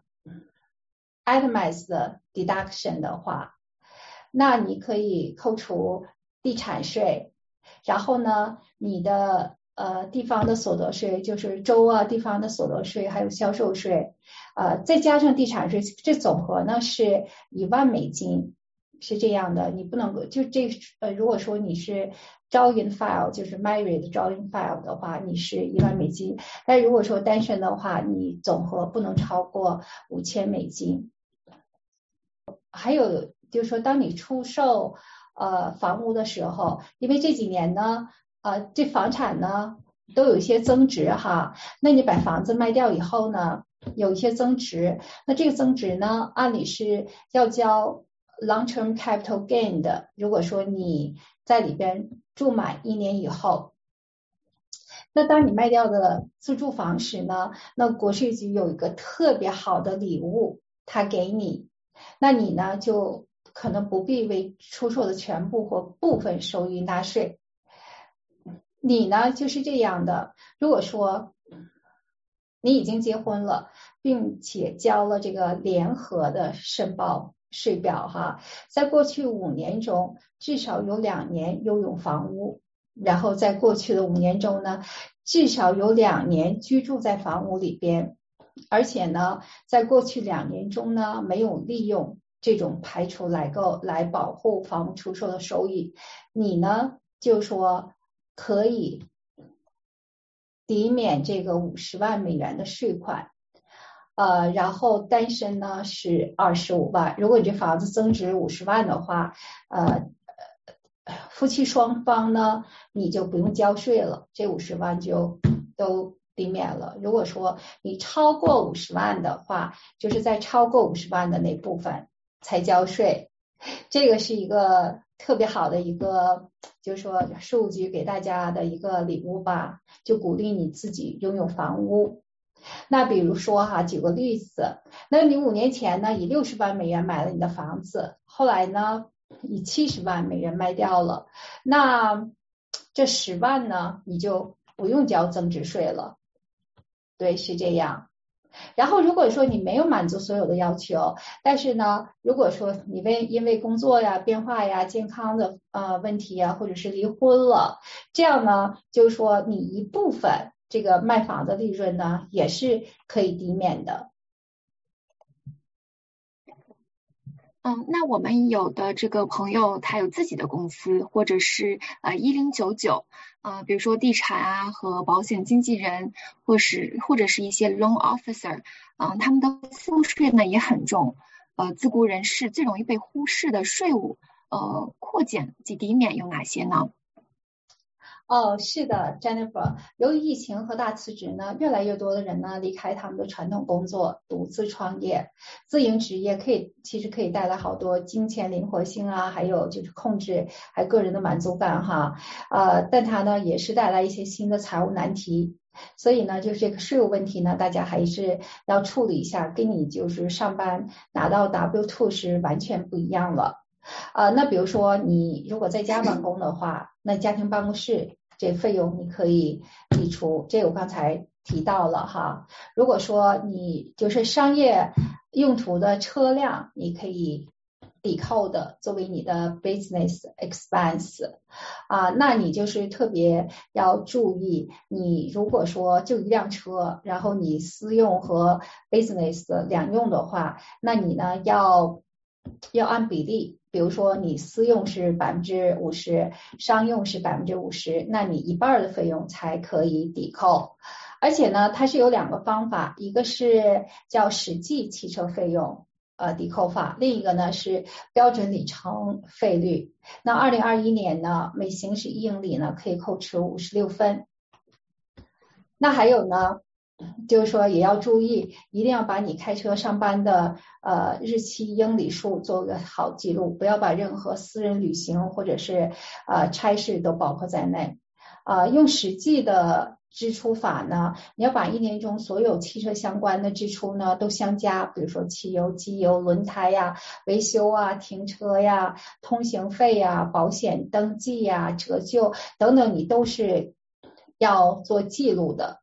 itemized deduction 的话，那你可以扣除地产税，然后呢，你的地方的所得税，就是州啊地方的所得税，还有销售税，再加上地产税，这总和呢是1万美金，是这样的。你不能就如果说你是 joint file， 就是 married joint file 的话，你是1万美金，但如果说单身的话，你总和不能超过5000美金。还有就是说，当你出售房屋的时候，因为这几年呢这房产呢都有一些增值哈，那你把房子卖掉以后呢，有一些增值，那这个增值呢，按理是要交 long-term capital gain 的。如果说你在里边住满1年以后，那当你卖掉的自住房时呢，那国税局有一个特别好的礼物，他给你，那你呢就可能不必为出售的全部或部分收益纳税。你呢就是这样的，如果说你已经结婚了，并且交了这个联合的申报税表哈，在过去5年中至少有2年拥有房屋，然后在过去的5年中呢，至少有2年居住在房屋里边，而且呢，在过去2年中呢，没有利用这种排除来保护房屋出售的收益，你呢就说可以抵免这个50万美元的税款，然后单身呢是25万。如果你这房子增值50万的话，夫妻双方呢你就不用交税了，这50万就都抵免了。如果说你超过50万的话，就是在超过50万的那部分才交税。这个是一个特别好的一个，就是说税务局给大家的一个礼物吧，就鼓励你自己拥有房屋。那比如说哈，举个例子，那你5年前呢以60万美元买了你的房子，后来呢以70万美元卖掉了，那这10万呢你就不用交增值税了。对，是这样。然后如果说你没有满足所有的要求，但是呢，如果说你因为工作呀、变化呀、健康的问题呀，或者是离婚了，这样呢，就是说你一部分这个卖房的利润呢，也是可以抵免的。 那我们有的这个朋友他有自己的公司，或者是1099，比如说地产啊和保险经纪人，或者是一些 loan officer，他们的赋税呢也很重。自雇人士最容易被忽视的税务扩减及抵免有哪些呢？ 是的 Jennifer， 由于疫情和大辞职呢，越来越多的人呢离开他们的传统工作，独自创业。自营职业其实可以带来好多金钱灵活性啊，还有就是控制，还有个人的满足感哈。但它呢也是带来一些新的财务难题。所以呢，就是这个税务问题呢，大家还是要处理一下，跟你就是上班拿到 W2 是完全不一样了。那比如说你如果在家办公的话，那家庭办公室这费用你可以抵除，这我刚才提到了哈。如果说你就是商业用途的车辆，你可以抵扣的作为你的 business expense。那你就是特别要注意，你如果说就一辆车，然后你私用和 business 两用的话，那你呢要按比例，比如说你私用是50%，商用是50%，那你一半的费用才可以抵扣。而且呢，它是有2个方法，一个是叫实际汽车费用抵扣法，另一个呢是标准里程费率。那2021年呢，每行驶1英里呢可以扣除56分。那还有呢，就是说也要注意，一定要把你开车上班的日期英里数做个好记录，不要把任何私人旅行或者是差事都包括在内。用实际的支出法呢，你要把1年中所有汽车相关的支出呢都相加，比如说汽油、机油、轮胎呀、维修啊、停车呀、通行费呀、保险登记呀、折旧等等，你都是要做记录的。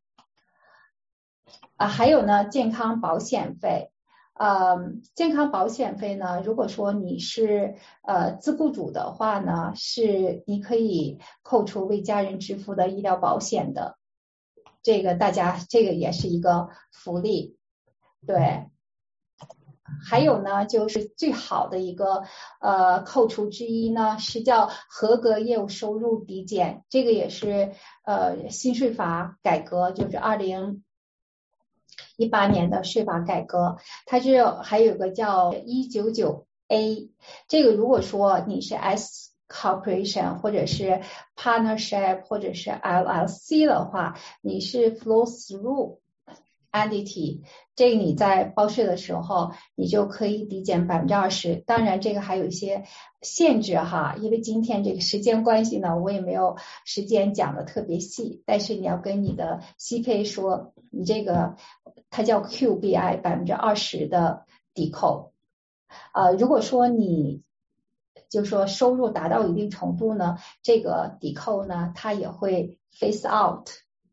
还有呢，健康保险费。健康保险费呢，如果说你是自雇主的话呢，是你可以扣除为家人支付的医疗保险的。这个也是一个福利。对。还有呢，就是最好的一个扣除之一呢，是叫合格业务收入抵减。这个也是新税法改革，就是2018年的税法改革，它还有个叫199A。这个如果说你是 S corporation 或者是 partnership 或者是 LLC 的话，你是 flow through entity， 这个你在报税的时候你就可以抵减 20%。 当然这个还有一些限制哈，因为今天这个时间关系呢，我也没有时间讲的特别细，但是你要跟你的 CPA 说，你这个它叫 QBI 20%的抵扣。如果说你就是说收入达到一定程度呢，这个抵扣呢它也会 phase out。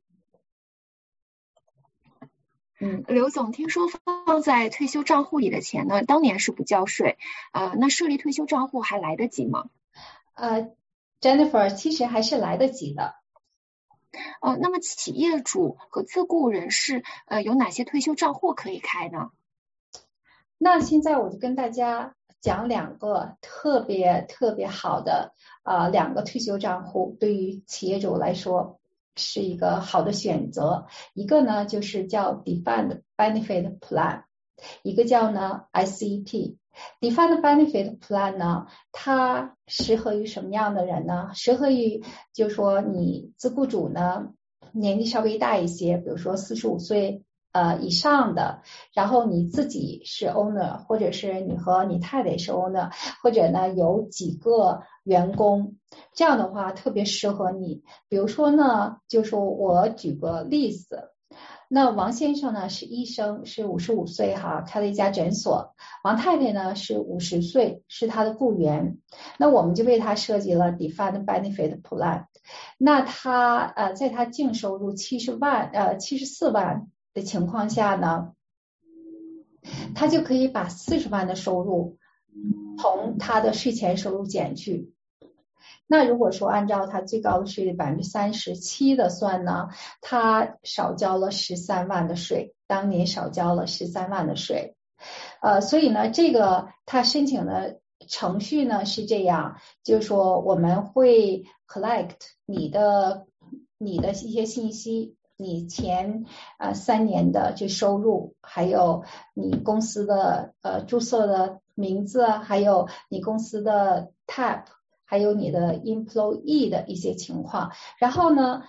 刘总，听说放在退休账户里的钱呢，当年是不交税，那设立退休账户还来得及吗 ？Jennifer， 其实还是来得及的。 那么企业主和自雇人士有哪些退休账户可以开呢？ 那现在我就跟大家讲2个特别好的2个退休账户，对于企业主来说是一个好的选择。一个呢就是叫 Defined Benefit Plan， 一个叫呢 SEP。Defined Benefit Plan 呢，它适合于什么样的人呢？适合于就是说你自雇主呢年纪稍微大一些，比如说45岁以上的，然后你自己是 owner， 或者是你和你太太是 owner， 或者呢有几个员工，这样的话特别适合你。比如说呢，就说我举个例子，那王先生呢是医生，是55岁哈，开了一家诊所。王太太呢是50岁，是他的雇员。那我们就为他设计了 Defined Benefit Plan。那他在他净收入74万的情况下呢，他就可以把40万的收入从他的税前收入减去。那如果说按照他最高的税率37%的算呢，他少交了13万的税，当年少交了13万的税。所以呢，这个他申请的程序呢是这样，就是说我们会 collect 你的一些信息，你前3年的这收入，还有你公司的注册的名字，还有你公司的 tab， 还有你的 employee 的一些情况。然后呢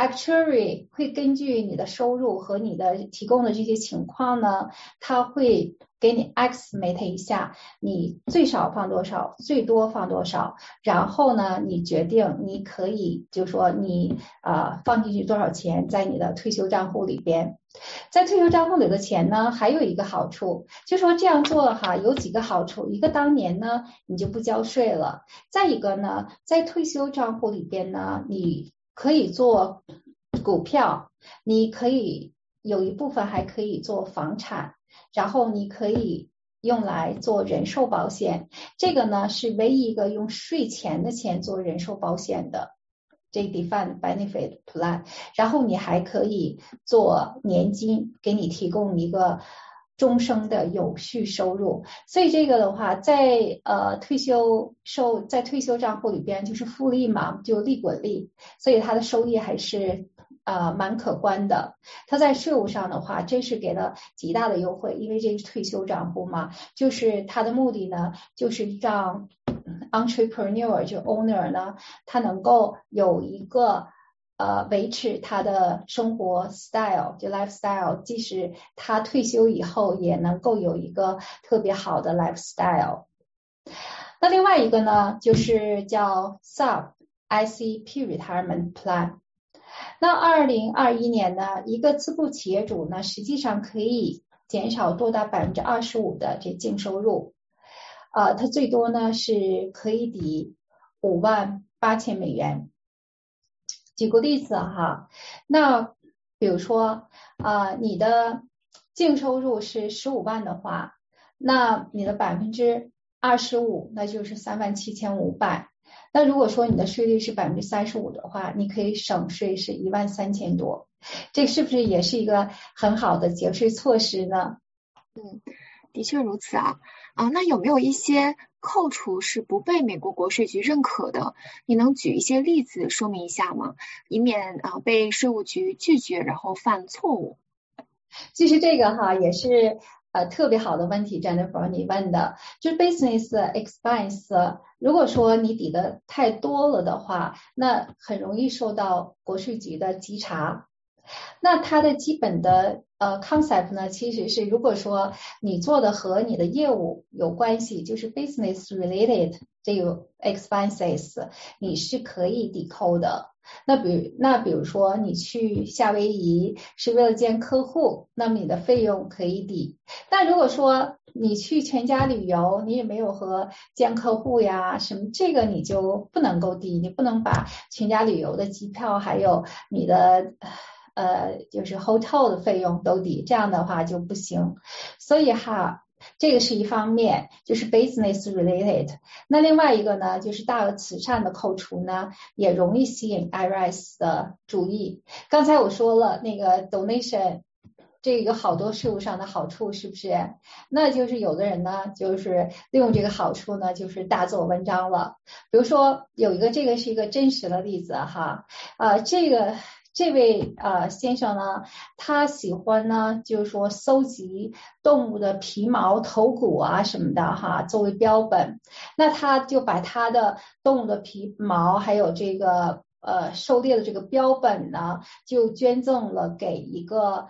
actuary 会根据你的收入和你的提供的这些情况呢，他会给你 estimate 一下你最少放多少，最多放多少，然后呢你决定你可以就是说你放进去多少钱在你的退休账户里边。在退休账户里的钱呢还有一个好处，就是说这样做哈有几个好处，一个当年呢你就不交税了，再一个呢在退休账户里边呢你可以做股票，你可以有一部分还可以做房产，然后你可以用来做人寿保险，这个呢是唯一一个用税前的钱做人寿保险的这 Defined Benefit Plan。 然后你还可以做年金，给你提供一个终生的有序收入。所以这个的话在退休账户里边就是复利嘛，就利滚利，所以它的收益还是蛮可观的。它在税务上的话真是给了极大的优惠，因为这是退休账户嘛，就是它的目的呢就是让 entrepreneur 就 owner 呢他能够有一个维持他的生活 style 就 lifestyle， 即使他退休以后也能够有一个特别好的 lifestyle。 那另外一个呢就是叫 SUP ICP Retirement Plan。那2021年呢，一个自雇企业主呢实际上可以减少多达 25% 的这净收入，它最多呢是可以抵58000美元。举个例子哈，那比如说你的净收入是15万的话，那你的 25%那就是37500。那如果说你的税率是 35% 的话，你可以省税是13000多，这是不是也是一个很好的节税措施呢？ 的确如此啊。那有没有一些扣除是不被美国国税局认可的？你能举一些例子说明一下吗？以免被税务局拒绝然后犯错误。 其实这个哈也是特别好的问题 Jennifer 你问的，就是 business expense 如果说你抵的太多了的话，那很容易受到国税局的稽查。那它的基本的concept 呢其实是如果说你做的和你的业务有关系，就是 business related 这个 expenses 你是可以抵扣的。那比如说你去夏威夷是为了见客户，那么你的费用可以抵。但如果说你去全家旅游，你也没有和见客户呀什么，这个你就不能够抵，你不能把全家旅游的机票还有你的就是 hotel 的费用都抵，这样的话就不行。所以哈这个是一方面，就是 business related。 那另外一个呢就是大额慈善的扣除呢也容易吸引 IRS 的注意。刚才我说了那个 donation 这个好多税务上的好处，是不是？那就是有的人呢就是利用这个好处呢就是大做文章了。比如说有一个，这个是一个真实的例子哈，这位先生呢他喜欢呢就是说搜集动物的皮毛头骨啊什么的哈作为标本，那他就把他的动物的皮毛还有这个狩猎的这个标本呢就捐赠了给一个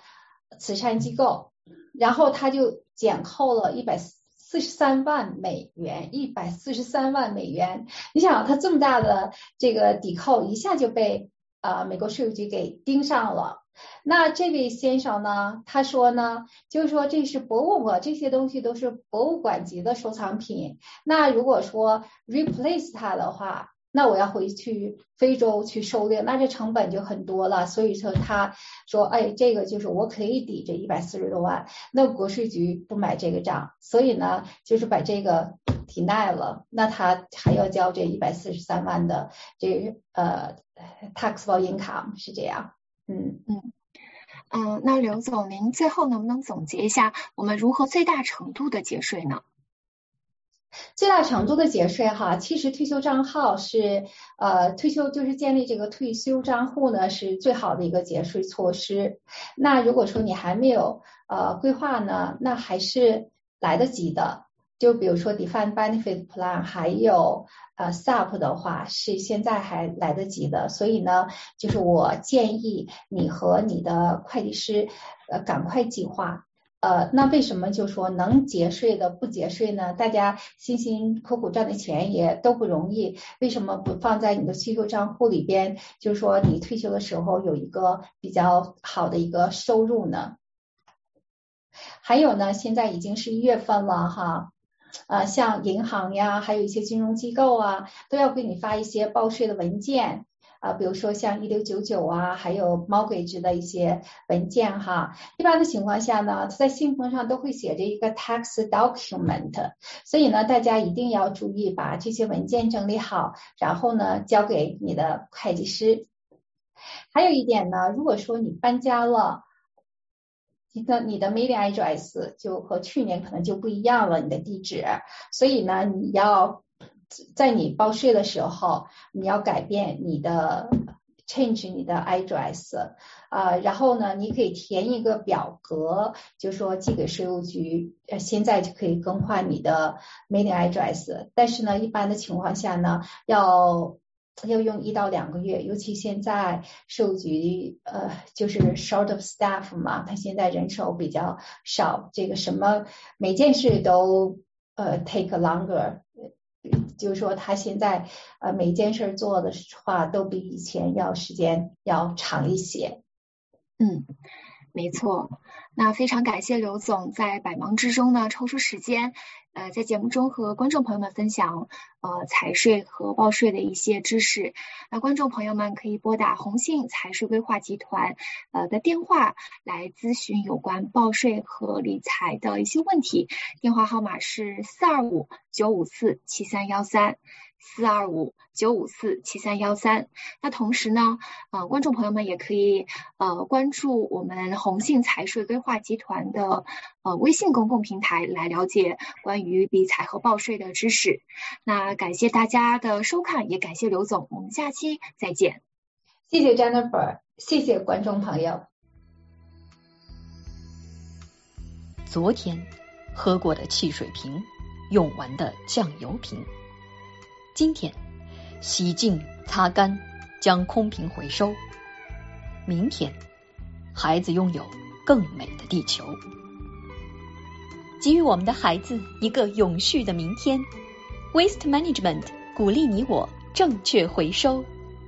慈善机构，然后他就减扣了143万美元，143万美元。你想他这么大的这个抵扣，一下就被美国税务局给盯上了。那这位先生呢，他说呢，就是说这是博物馆，这些东西都是博物馆级的收藏品。那如果说 replace 它的话，那我要回去非洲去收猎，那这成本就很多了。所以说他说，哎，这个就是我可以抵这140多万，那国税局不买这个账，所以呢，就是把这个deny了，那他还要交这143万的这taxable income， 是这样。 那刘总，您最后能不能总结一下，我们如何最大程度的节税呢？ 最大程度的节税哈，其实退休账号是退休就是建立这个退休账户呢，是最好的一个节税措施。那如果说你还没有规划呢，那还是来得及的。就比如说 Defined Benefit Plan 还有SAP 的话，是现在还来得及的。所以呢，就是我建议你和你的会计师赶快计划。那为什么就说能节税的不节税呢？大家辛辛苦苦赚的钱也都不容易，为什么不放在你的退休账户里边？就是说你退休的时候有一个比较好的一个收入呢？还有呢，现在已经是1月份了哈。像银行呀，还有一些金融机构啊，都要给你发一些报税的文件比如说像1699啊，还有 mortgage 的一些文件哈。一般的情况下呢，它在信封上都会写着一个 tax document， 所以呢，大家一定要注意把这些文件整理好，然后呢，交给你的会计师。还有一点呢，如果说你搬家了，你的 mailing address 就和去年可能就不一样了，你的地址，所以呢，你要在你报税的时候，你要改变你的 change 你的 address，然后呢，你可以填一个表格，就说寄给税务局，现在就可以更换你的 mailing address， 但是呢，一般的情况下呢，要用1到2个月，尤其现在税务局就是 short of staff 嘛，他现在人手比较少，这个什么每件事都take longer， 就是说他现在每件事做的话都比以前时间要长一些。 没错。那非常感谢刘总在百忙之中呢抽出时间在节目中和观众朋友们分享财税和报税的一些知识。那观众朋友们可以拨打宏信财税规划集团的电话来咨询有关报税和理财的一些问题，电话号码是425-954-7313。425-954-7313。那同时呢，观众朋友们也可以关注我们宏信财税规划集团的微信公共平台来了解关于理财和报税的知识。那感谢大家的收看，也感谢刘总，我们下期再见。 谢谢 Jennifer， 谢谢观众朋友。 昨天喝过的汽水瓶，用完的酱油瓶，今天洗净擦干，将空瓶回收。明天孩子拥有更美的地球，给予我们的孩子一个永续的明天。 Waste Management 鼓励你我正确回收。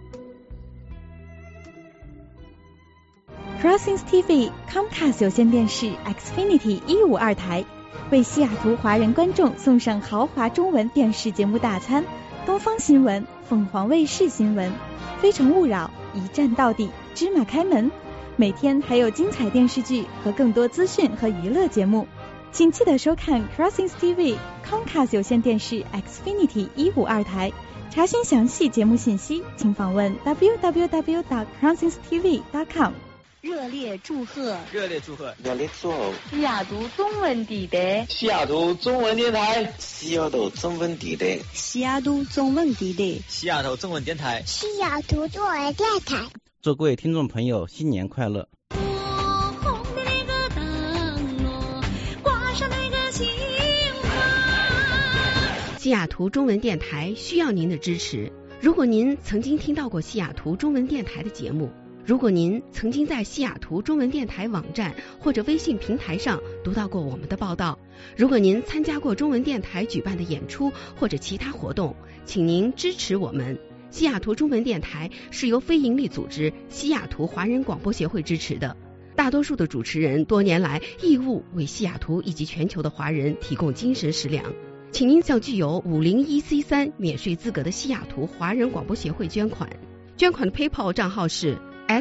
Crossings TV Comcast 有线电视 Xfinity 152台为西雅图华人观众送上豪华中文电视节目大餐，东方新闻、凤凰卫视新闻、非诚勿扰、一站到底、芝麻开门，每天还有精彩电视剧和更多资讯和娱乐节目，请记得收看 Crossings TV Comcast 有线电视 Xfinity 152台。查询详细节目信息，请访问 www.crossingstv.com。 热烈祝贺！ 热烈祝贺！ 热烈祝贺！ 西雅图中文地带， 西雅图中文电台， 西雅图中文地带， 西雅图中文地带， 西雅图中文电台， 西雅图中文电台。 祝各位听众朋友新年快乐！ 红的那个灯笼，挂上那个情花。 西雅图中文电台需要您的支持。如果您曾经听到过西雅图中文电台的节目， 如果您曾经在西雅图中文电台网站或者微信平台上读到过我们的报道，如果您参加过中文电台举办的演出或者其他活动，请您支持我们。西雅图中文电台是由非营利组织西雅图华人广播协会支持的，大多数的主持人多年来义务为西雅图以及全球的华人提供精神食粮。请您向具有501C3免税资格的西雅图华人广播协会捐款。捐款的 PayPal 账号是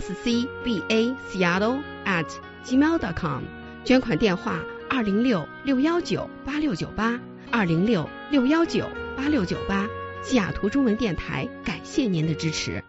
scbaseattle@gmail.com， 捐款电话206-619-8698 206-619-8698。西雅图中文电台感谢您的支持。